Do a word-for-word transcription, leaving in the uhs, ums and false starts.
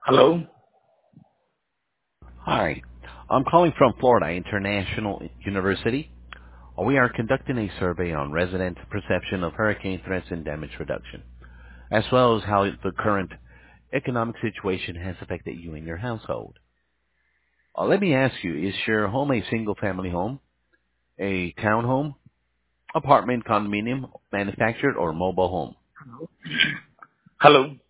Hello? Hi. I'm calling from Florida International University. We are conducting a survey on resident perception of hurricane threats and damage reduction, as well as how the current economic situation has affected you and your household. Uh, let me ask you, is your home a single-family home, a townhome, apartment, condominium, manufactured, or mobile home? Hello?